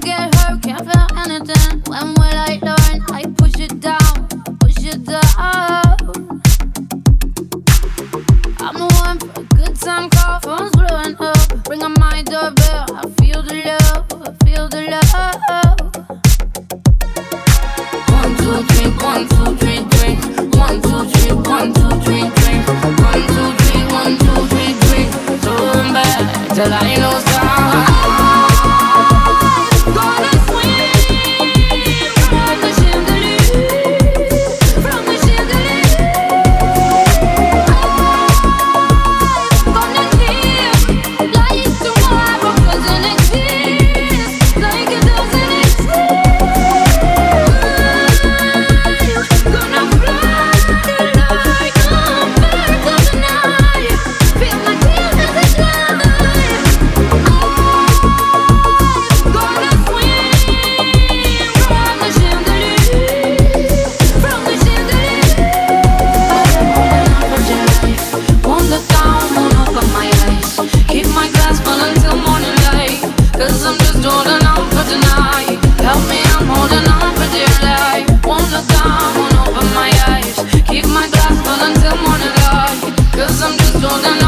get hurt, can't feel anything. When will I learn? I push it down, push it down. I'm the one for a good time call, phone's blowing up. Ring on my doorbell, I feel the love, I feel the love. 1, 2, 3, 1, 2, 3, drink. 1, 2, 3, 1, 2, 3, drink. 1, 2, 3, 1, 2, 3, drink. Turn back till I know stop. Gonna swim from the chandelier, from the chandelier. I'm gonna live like tomorrow doesn't exist, like it doesn't exist. Gonna fly like a bird of the night. Feel my tears as they glide. Gonna swim from the chandelier, from the chandelier. Won't look down, won't open my eyes. Keep my glass full until morning light. 'Cause I'm just holding on for tonight. Help me, I'm holding on for dear life. Won't look down, won't open my eyes. Keep my glass full until morning light. 'Cause I'm just holding on.